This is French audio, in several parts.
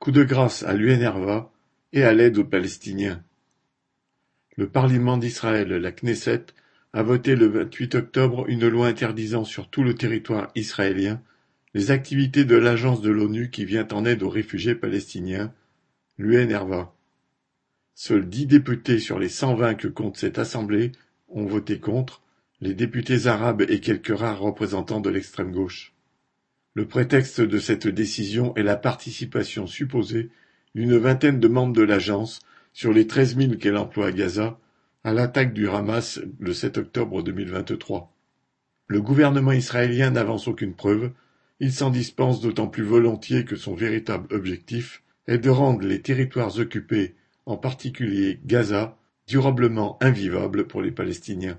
Coup de grâce à l'UNRWA et à l'aide aux Palestiniens. Le Parlement d'Israël, la Knesset, a voté le 28 octobre une loi interdisant sur tout le territoire israélien les activités de l'agence de l'ONU qui vient en aide aux réfugiés palestiniens, l'UNRWA. Seuls 10 députés sur les 120 que compte cette assemblée ont voté contre, les députés arabes et quelques rares représentants de l'extrême gauche. Le prétexte de cette décision est la participation supposée d'une vingtaine de membres de l'agence, sur les 13 000 qu'elle emploie à Gaza, à l'attaque du Hamas le 7 octobre 2023. Le gouvernement israélien n'avance aucune preuve, il s'en dispense d'autant plus volontiers que son véritable objectif est de rendre les territoires occupés, en particulier Gaza, durablement invivables pour les Palestiniens.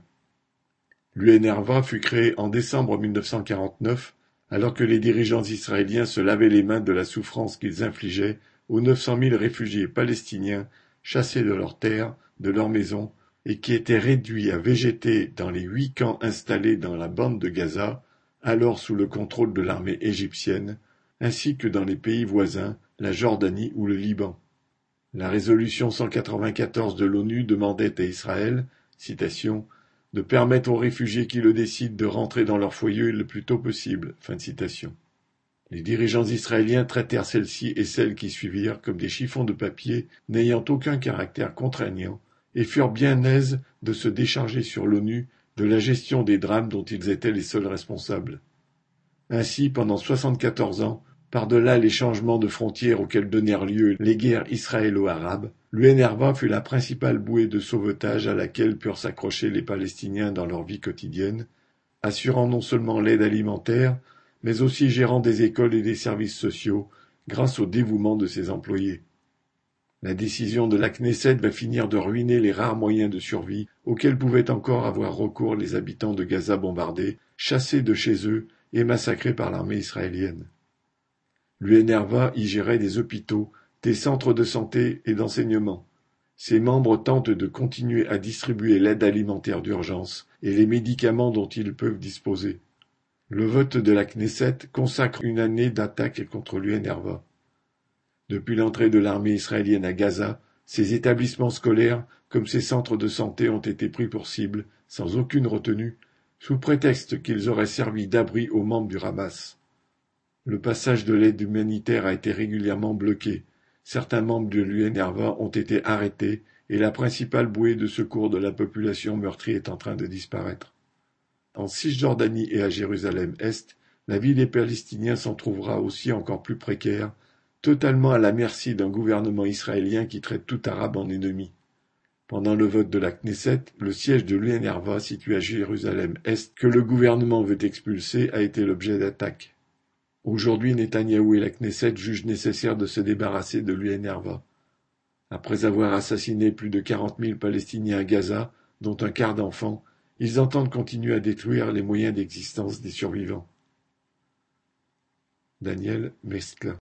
L'UNRWA fut créée en décembre 1949, alors que les dirigeants israéliens se lavaient les mains de la souffrance qu'ils infligeaient aux 900 000 réfugiés palestiniens chassés de leurs terres, de leurs maisons, et qui étaient réduits à végéter dans les 8 camps installés dans la bande de Gaza, alors sous le contrôle de l'armée égyptienne, ainsi que dans les pays voisins, la Jordanie ou le Liban. La résolution 194 de l'ONU demandait à Israël, citation, de permettre aux réfugiés qui le décident de rentrer dans leur foyer le plus tôt possible. Fin de citation. Les dirigeants israéliens traitèrent celles-ci et celles qui suivirent comme des chiffons de papier n'ayant aucun caractère contraignant et furent bien aises de se décharger sur l'ONU de la gestion des drames dont ils étaient les seuls responsables. Ainsi, pendant 74 ans, par-delà les changements de frontières auxquels donnèrent lieu les guerres israélo-arabes, l'UNRWA fut la principale bouée de sauvetage à laquelle purent s'accrocher les Palestiniens dans leur vie quotidienne, assurant non seulement l'aide alimentaire, mais aussi gérant des écoles et des services sociaux, grâce au dévouement de ses employés. La décision de la Knesset va finir de ruiner les rares moyens de survie auxquels pouvaient encore avoir recours les habitants de Gaza bombardés, chassés de chez eux et massacrés par l'armée israélienne. L'UNRWA y gérait des hôpitaux, des centres de santé et d'enseignement. Ses membres tentent de continuer à distribuer l'aide alimentaire d'urgence et les médicaments dont ils peuvent disposer. Le vote de la Knesset consacre une année d'attaque contre l'UNRWA. Depuis l'entrée de l'armée israélienne à Gaza, ses établissements scolaires, comme ses centres de santé, ont été pris pour cible, sans aucune retenue, sous prétexte qu'ils auraient servi d'abri aux membres du Hamas. Le passage de l'aide humanitaire a été régulièrement bloqué. Certains membres de l'UNRWA ont été arrêtés et la principale bouée de secours de la population meurtrie est en train de disparaître. En Cisjordanie et à Jérusalem-Est, la vie des Palestiniens s'en trouvera aussi encore plus précaire, totalement à la merci d'un gouvernement israélien qui traite tout arabe en ennemi. Pendant le vote de la Knesset, le siège de l'UNRWA situé à Jérusalem-Est que le gouvernement veut expulser a été l'objet d'attaques. Aujourd'hui, Netanyahou et la Knesset jugent nécessaire de se débarrasser de l'UNRWA. Après avoir assassiné plus de 40 000 Palestiniens à Gaza, dont un quart d'enfants, ils entendent continuer à détruire les moyens d'existence des survivants. Daniel Mescla